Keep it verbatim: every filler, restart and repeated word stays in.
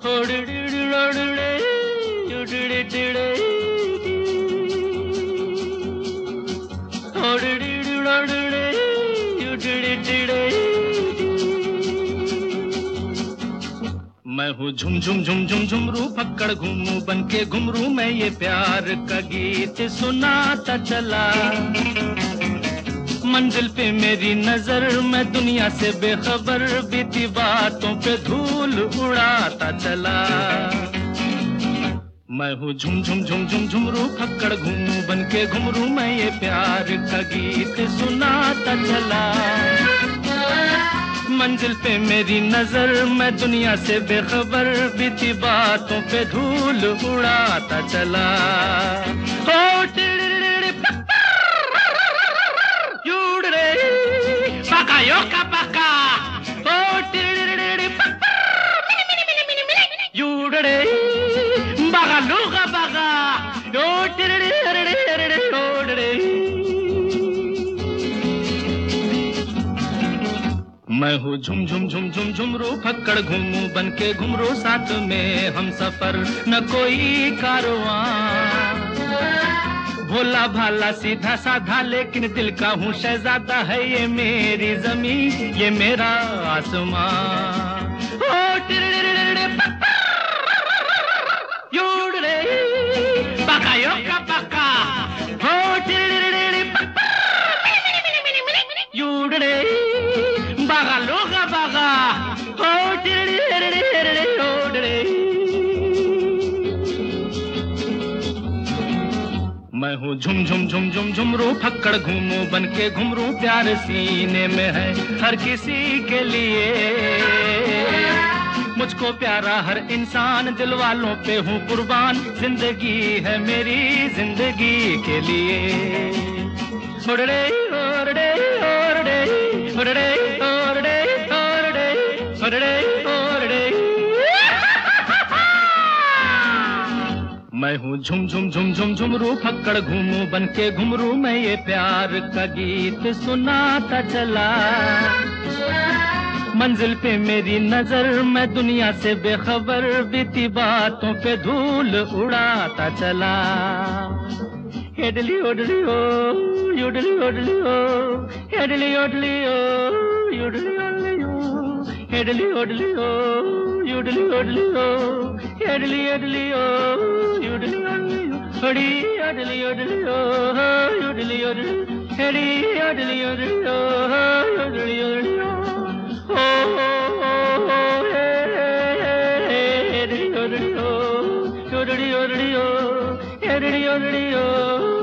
मैं हूँ झुम झुम झुम झुम झुमरू पकड़ घूमू बन के घुमरू मैं ये प्यार का गीत सुनाता चला। मंजिल पे मेरी नजर मैं दुनिया से बेखबर बीती बातों पे धूल उड़ाता चला। मैं हूँ झुम झुम झुम झुम झुमरू पकड़ घूमू बन के घुमरू मैं ये प्यार का गीत सुनाता चला। मंजिल पे मेरी नजर मैं दुनिया से बेखबर बीती बातों पे धूल उड़ाता चला। हो टिड़िड़िड़ि युड़रे पका यो का पका हो टिड़िड़िड़ि युड़रे बगा लूगा बगा यो टिड़िड़िड़ि युड़रे। मैं हूँ झुम झुम झुम झुम झुमरू फक्कड़ घूमू बन के घुमरू साथ में हम सफर न कोई कारवां। भोला भाला सीधा साधा लेकिन दिल का हूँ शहजादा है ये मेरी जमीन ये मेरा आसमां। ओ टिड़िड़िड़ि युड़रे पका यो का पका हो टिड़िड़िड़ि युड़रे बागा लोगा बागा हो टिड़िड़िड़ि युड़रे। मैं हूँ झुम झुम झुम झुम झुमरू फक्कड़ घूमू बन के घुमरू प्यार सीने में है हर किसी के लिए। मुझको प्यारा हर इंसान दिल वालों पे हूँ कुर्बान जिंदगी है मेरी जिंदगी के लिए। ओड़े ओड़े ओड़े ओड़े ओड़े ओड़े ओड़े ओड़े। मैं हूँ झुम झुम झुम झुम झुमरू फक्कड़ घूमू बन के घुमरू मैं ये प्यार का गीत सुनाता चला। मंजिल पे मेरी नजर मैं दुनिया से बेखबर बीती बातों पे धूल उड़ाता चला। हेडली ओडली ओ युडली ओडली ओ हेडली ओडली ओ युडली ओडली ओ हेडली ओडली ओ युडली ओडली ओ हेडली ओडली ओ युडली ओडली ओ हड़ी ओडली ओडली ओ युडली ओडली हेडी ओडली ओडली ओ युडली ओडली ओ ओ हेडली ओडली ओ युडली ओडली ओ हेडली ओडली ओ।